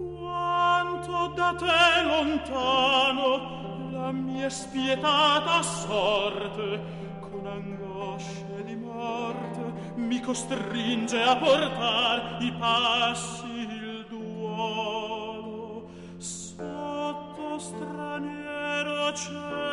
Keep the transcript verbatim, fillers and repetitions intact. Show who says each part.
Speaker 1: Quanto da te lontano la mia spietata sorte con angosce di morte mi costringe a portar i passi il duolo sotto straniero cielo